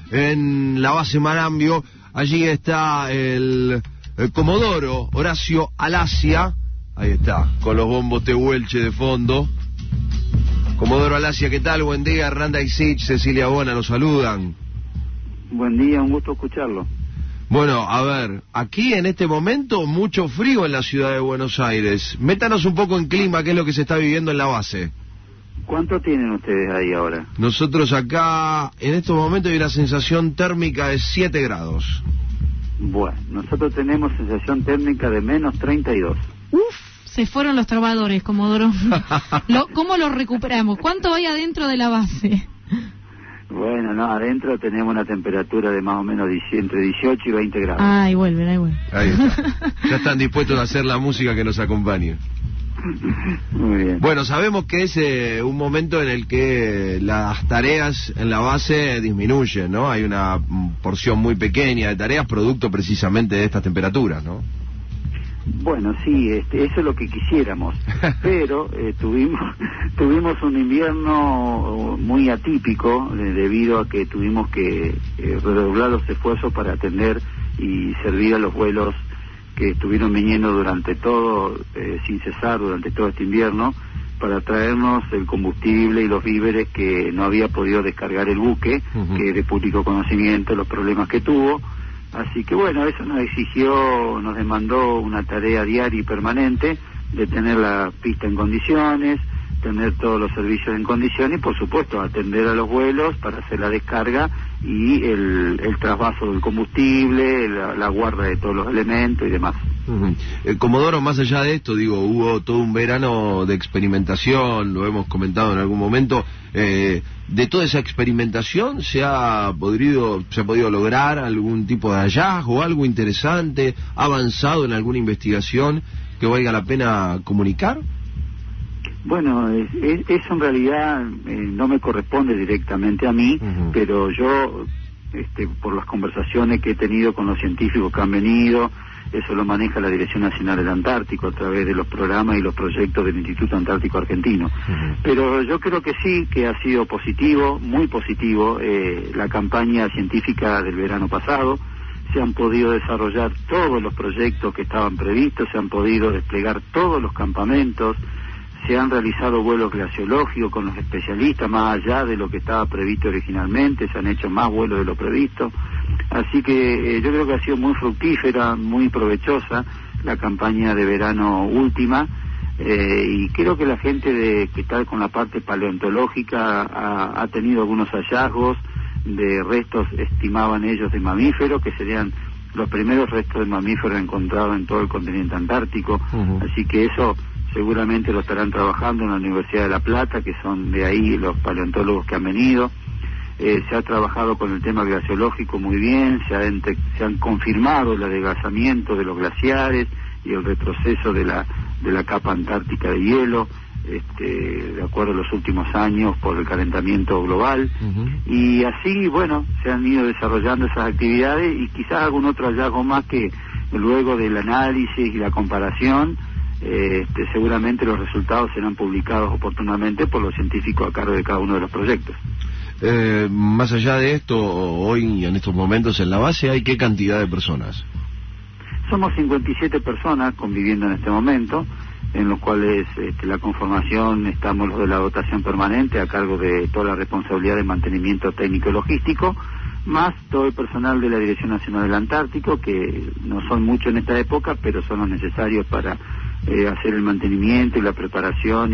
en la base Marambio. Allí está el Comodoro Horacio Alasia. Ahí está, con los bombos Tehuelche de fondo. Comodoro Alasia, ¿qué tal? Buen día. Hernanda Isich, Cecilia Bona, los saludan. Buen día, un gusto escucharlo. Bueno, a ver, aquí en este momento mucho frío en la ciudad de Buenos Aires. Métanos un poco en clima, qué es lo que se está viviendo en la base. ¿Cuánto tienen ustedes ahí ahora? Nosotros acá, en estos momentos hay una sensación térmica de 7 grados. Bueno, nosotros tenemos sensación térmica de menos 32. Uf, se fueron los trovadores, Comodoro. ¿Cómo lo recuperamos? ¿Cuánto hay adentro de la base? Bueno, no, adentro tenemos una temperatura de más o menos entre 18 y 20 grados. Ahí vuelven. Ahí está. Ya están dispuestos a hacer la música que nos acompañe. Muy bien. Bueno, sabemos que es un momento en el que las tareas en la base disminuyen, ¿no? Hay una porción muy pequeña de tareas producto precisamente de estas temperaturas, ¿no? Bueno, sí, eso es lo que quisiéramos, pero tuvimos un invierno muy atípico debido a que tuvimos que redoblar los esfuerzos para atender y servir a los vuelos que estuvieron viniendo durante todo, sin cesar, durante todo este invierno, para traernos el combustible y los víveres que no había podido descargar el buque, que es de público conocimiento, los problemas que tuvo. Así que bueno, eso nos demandó una tarea diaria y permanente de tener la pista en condiciones, tener todos los servicios en condiciones y por supuesto atender a los vuelos para hacer la descarga y el trasvaso del combustible, la guarda de todos los elementos y demás. Comodoro, más allá de esto, digo, hubo todo un verano de experimentación, lo hemos comentado en algún momento. De toda esa experimentación se ha podido lograr algún tipo de hallazgo, algo interesante, ha avanzado en alguna investigación que valga la pena comunicar. Bueno, eso en realidad no me corresponde directamente a mí, pero yo, por las conversaciones que he tenido con los científicos que han venido, eso lo maneja la Dirección Nacional del Antártico a través de los programas y los proyectos del Instituto Antártico Argentino. Pero yo creo que sí, que ha sido positivo, muy positivo, la campaña científica del verano pasado. Se han podido desarrollar todos los proyectos que estaban previstos, se han podido desplegar todos los campamentos, se han realizado vuelos glaciológicos con los especialistas, más allá de lo que estaba previsto originalmente, se han hecho más vuelos de lo previsto. Así que yo creo que ha sido muy fructífera, muy provechosa la campaña de verano última, y creo que la gente que está con la parte paleontológica ha tenido algunos hallazgos de restos, estimaban ellos, de mamíferos, que serían los primeros restos de mamíferos encontrados en todo el continente antártico. Así que eso seguramente lo estarán trabajando en la Universidad de La Plata, que son de ahí los paleontólogos que han venido. Se ha trabajado con el tema glaciológico muy bien, se han confirmado el adelgazamiento de los glaciares y el retroceso de la capa antártica de hielo, de acuerdo a los últimos años por el calentamiento global. Y así, bueno, se han ido desarrollando esas actividades y quizás algún otro hallazgo más que luego del análisis y la comparación, seguramente los resultados serán publicados oportunamente por los científicos a cargo de cada uno de los proyectos. Más allá de esto, hoy en estos momentos en la base hay ¿qué cantidad de personas? Somos 57 personas conviviendo en este momento, en los cuales la conformación estamos los de la dotación permanente a cargo de toda la responsabilidad de mantenimiento técnico y logístico, más todo el personal de la Dirección Nacional del Antártico, que no son muchos en esta época, pero son los necesarios para hacer el mantenimiento y la preparación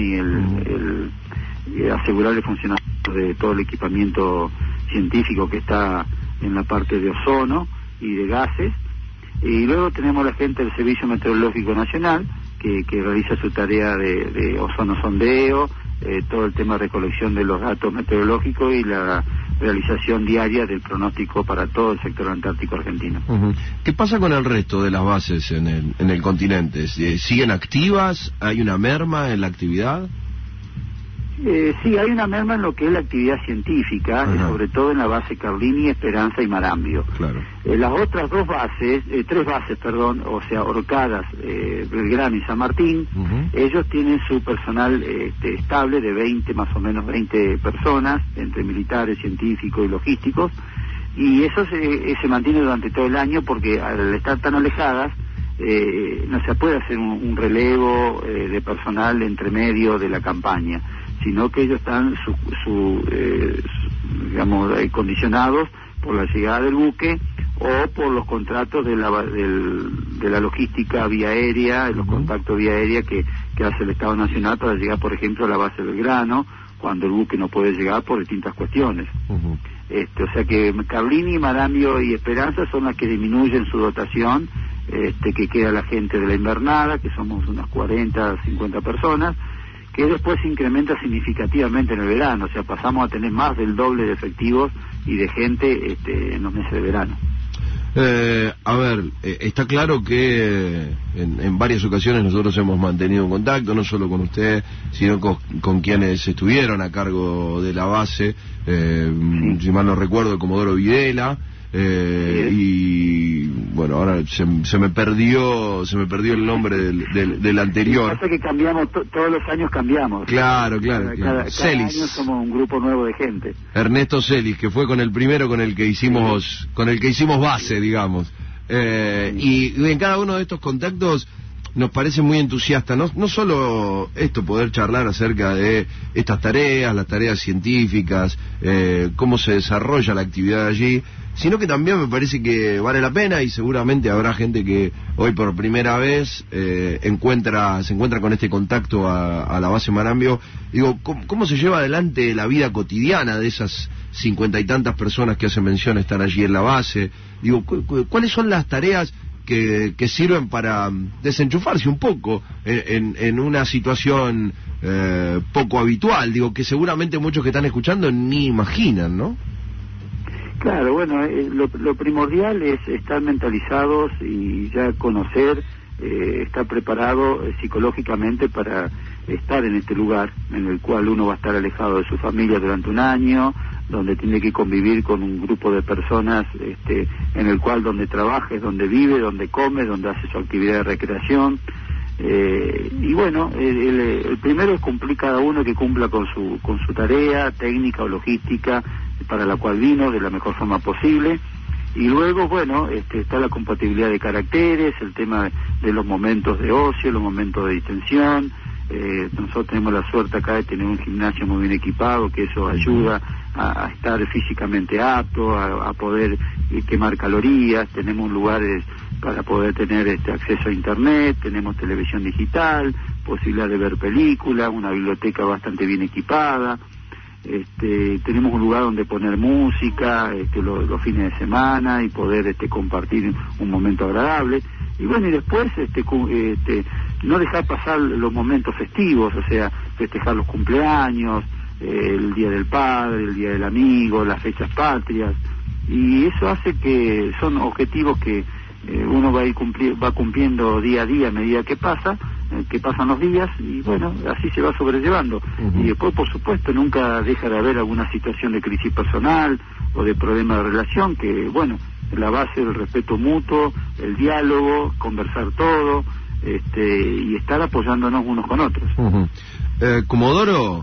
y asegurar el funcionamiento de todo el equipamiento científico que está en la parte de ozono y de gases. Y luego tenemos la gente del Servicio Meteorológico Nacional, que realiza su tarea de ozono sondeo, todo el tema de recolección de los datos meteorológicos y la realización diaria del pronóstico para todo el sector antártico argentino. ¿Qué pasa con el resto de las bases en el continente? ¿Siguen activas? ¿Hay una merma en la actividad? Sí, hay una merma en lo que es la actividad científica, sobre todo en la base Carlini, Esperanza y Marambio. Claro. Las otras tres bases, o sea, Orcadas, Belgrano y San Martín, ellos tienen su personal estable de más o menos 20 personas, entre militares, científicos y logísticos, y eso se mantiene durante todo el año, porque al estar tan alejadas no se puede hacer un relevo de personal entre medio de la campaña, sino que ellos están digamos, condicionados por la llegada del buque o por los contratos de la logística vía aérea, los contactos vía aérea que hace el Estado Nacional para llegar, por ejemplo, a la base Belgrano, cuando el buque no puede llegar por distintas cuestiones. O sea que Carlini, Marambio y Esperanza son las que disminuyen su dotación, que queda la gente de la invernada, que somos unas 40, 50 personas, que después se incrementa significativamente en el verano, o sea, pasamos a tener más del doble de efectivos y de gente en los meses de verano. A ver, está claro que en varias ocasiones nosotros hemos mantenido un contacto, no solo con usted, sino con quienes estuvieron a cargo de la base, si mal no recuerdo, el Comodoro Videla, y bueno, ahora se me perdió el nombre del anterior. Pasa que cambiamos, todos los años cambiamos. Claro. Cada año somos un grupo nuevo de gente. Ernesto Celis, que fue con el primero con el que hicimos base, digamos. Y en cada uno de estos contactos nos parece muy entusiasta, no solo esto, poder charlar acerca de estas tareas, las tareas científicas, cómo se desarrolla la actividad allí, sino que también me parece que vale la pena, y seguramente habrá gente que hoy por primera vez se encuentra con este contacto a la base Marambio. Digo, ¿cómo se lleva adelante la vida cotidiana de esas 50 y tantas personas que hacen mención están allí en la base? Digo, ¿cuáles son las tareas que sirven para desenchufarse un poco en una situación poco habitual? Digo, que seguramente muchos que están escuchando ni imaginan, ¿no? Claro, bueno, lo primordial es estar mentalizados y ya conocer, estar preparado psicológicamente para estar en este lugar, en el cual uno va a estar alejado de su familia durante un año, donde tiene que convivir con un grupo de personas, en el cual donde trabaja es donde vive, donde come, donde hace su actividad de recreación. Y bueno, el primero es cumplir cada uno, que cumpla con su tarea técnica o logística para la cual vino de la mejor forma posible. Y luego, bueno, está la compatibilidad de caracteres, el tema de los momentos de ocio, los momentos de distensión. Nosotros tenemos la suerte acá de tener un gimnasio muy bien equipado, que eso ayuda a estar físicamente apto, a poder quemar calorías. Tenemos lugares para poder tener acceso a internet, tenemos televisión digital, posibilidad de ver películas, una biblioteca bastante bien equipada. Tenemos un lugar donde poner música los fines de semana y poder compartir un momento agradable. Y bueno, y después no dejar pasar los momentos festivos, o sea, festejar los cumpleaños, el Día del Padre, el Día del Amigo, las fechas patrias, y eso hace que son objetivos que uno va cumpliendo día a día a medida que pasan los días, y bueno, así se va sobrellevando. Y después, por supuesto, nunca deja de haber alguna situación de crisis personal o de problema de relación, que bueno, la base del respeto mutuo, el diálogo, conversar todo, y estar apoyándonos unos con otros. Comodoro,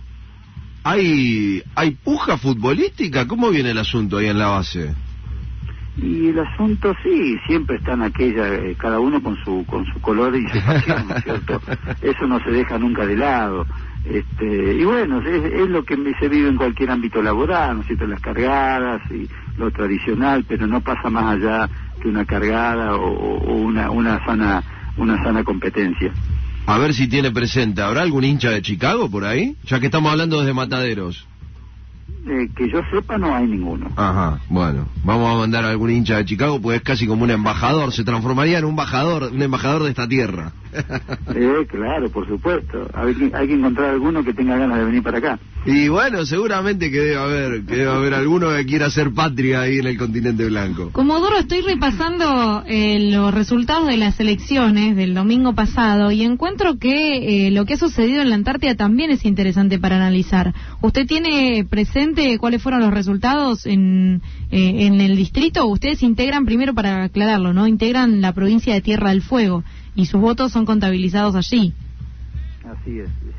¿hay puja futbolística? ¿Cómo viene el asunto ahí en la base? Y el asunto, sí, siempre están cada uno con su color y su pasión, ¿no es cierto? Eso no se deja nunca de lado. Y bueno, es lo que se vive en cualquier ámbito laboral, ¿no es cierto? Las cargadas y lo tradicional, pero no pasa más allá que una cargada o una sana competencia. A ver si tiene presente, ¿habrá algún hincha de Chicago por ahí? Ya que estamos hablando desde Mataderos. Que yo sepa, no hay ninguno. Ajá, bueno, vamos a mandar a algún hincha de Chicago, pues es casi como un embajador, se transformaría en un embajador de esta tierra. Claro, por supuesto. Hay que encontrar alguno que tenga ganas de venir para acá. Y bueno, seguramente que debe haber alguno que quiera hacer patria ahí en el continente blanco. Comodoro, estoy repasando los resultados de las elecciones del domingo pasado y encuentro que lo que ha sucedido en la Antártida también es interesante para analizar. ¿Usted tiene presente cuáles fueron los resultados en el distrito? Ustedes integran, primero para aclararlo, ¿no? Integran la provincia de Tierra del Fuego y sus votos son contabilizados allí. Así es,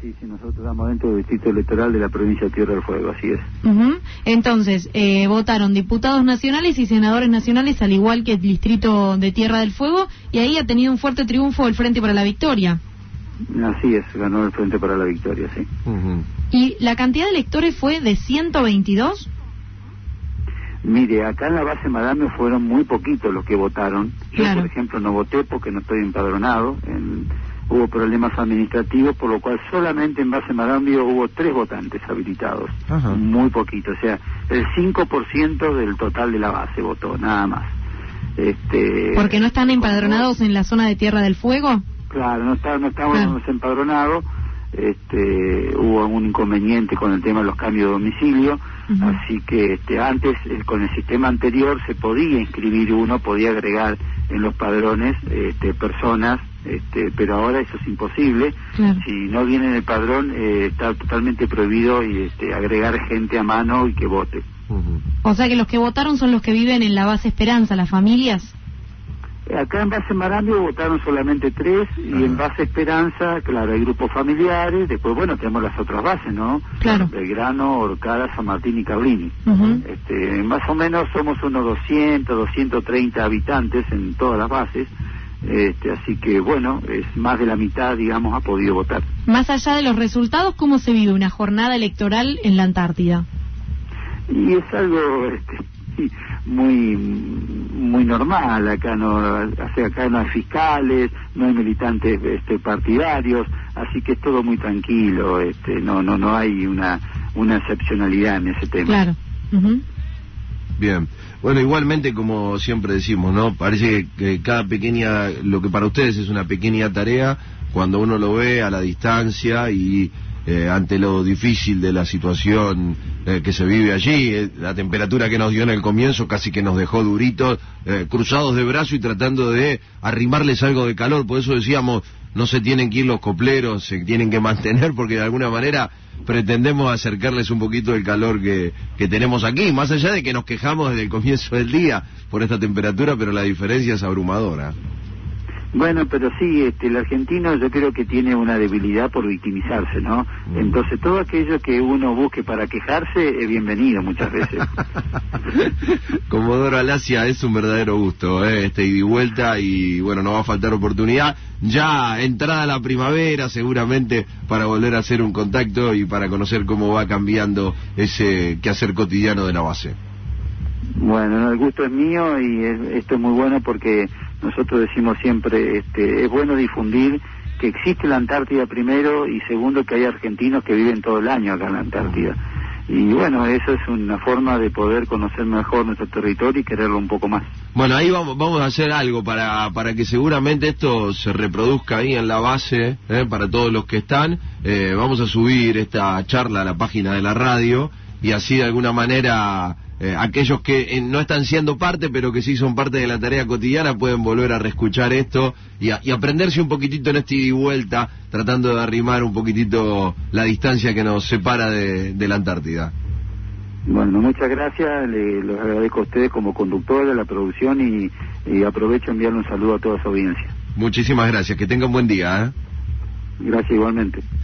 Sí, nosotros estamos dentro del distrito electoral de la provincia de Tierra del Fuego, así es. Entonces, votaron diputados nacionales y senadores nacionales, al igual que el distrito de Tierra del Fuego, y ahí ha tenido un fuerte triunfo el Frente para la Victoria. Así es, ganó el Frente para la Victoria, sí. ¿Y la cantidad de electores fue de 122? Mire, acá en la base Madamio fueron muy poquitos los que votaron. Yo, por ejemplo, no voté porque no estoy empadronado. Hubo problemas administrativos, por lo cual solamente en base Madamio hubo 3 votantes habilitados. Muy poquito, o sea, el 5% del total de la base votó, nada más. ¿Porque no están empadronados en la zona de Tierra del Fuego? Claro, no estábamos empadronados. Hubo un inconveniente con el tema de los cambios de domicilio, así que antes con el sistema anterior se podía inscribir uno, podía agregar en los padrones personas, pero ahora eso es imposible. Si no viene en el padrón está totalmente prohibido agregar gente a mano y que vote. O sea que los que votaron son los que viven en la base Esperanza, las familias. Acá en base Marambio votaron solamente 3 y en base Esperanza, claro, hay grupos familiares. Después, bueno, tenemos las otras bases, ¿no? Claro. Belgrano, Orcada, San Martín y Cablini. Más o menos somos unos 200, 230 habitantes en todas las bases. Así que, bueno, es más de la mitad, digamos, ha podido votar. Más allá de los resultados, ¿cómo se vive una jornada electoral en la Antártida? Y es algo muy normal. Acá acá no hay fiscales, no hay militantes partidarios, así que es todo muy tranquilo. No hay una excepcionalidad en ese tema. Claro. Bien. Bueno, igualmente, como siempre decimos, ¿no? Parece que lo que para ustedes es una pequeña tarea, cuando uno lo ve a la distancia y ante lo difícil de la situación que se vive allí, la temperatura que nos dio en el comienzo casi que nos dejó duritos, cruzados de brazo y tratando de arrimarles algo de calor. Por eso decíamos, no se tienen que ir los copleros, se tienen que mantener, porque de alguna manera pretendemos acercarles un poquito del calor que tenemos aquí, más allá de que nos quejamos desde el comienzo del día por esta temperatura, pero la diferencia es abrumadora. Bueno, pero sí, el argentino yo creo que tiene una debilidad por victimizarse, ¿no? Entonces todo aquello que uno busque para quejarse es bienvenido muchas veces. Comodoro Alacia, es un verdadero gusto, ida y vuelta, y bueno, no va a faltar oportunidad, ya entrada la primavera seguramente, para volver a hacer un contacto y para conocer cómo va cambiando ese quehacer cotidiano de la base. Bueno, el gusto es mío y esto es muy bueno porque nosotros decimos siempre, es bueno difundir que existe la Antártida primero y segundo que hay argentinos que viven todo el año acá en la Antártida. Y bueno, eso es una forma de poder conocer mejor nuestro territorio y quererlo un poco más. Bueno, ahí vamos a hacer algo para que seguramente esto se reproduzca ahí en la base, para todos los que están. Vamos a subir esta charla a la página de la radio y así de alguna manera aquellos que no están siendo parte, pero que sí son parte de la tarea cotidiana, pueden volver a reescuchar esto y aprenderse un poquitito en este ida y vuelta, tratando de arrimar un poquitito la distancia que nos separa de la Antártida. Bueno, muchas gracias, los agradezco a ustedes como conductor de la producción y aprovecho a enviarle un saludo a toda su audiencia. Muchísimas gracias, que tengan buen día. Gracias igualmente.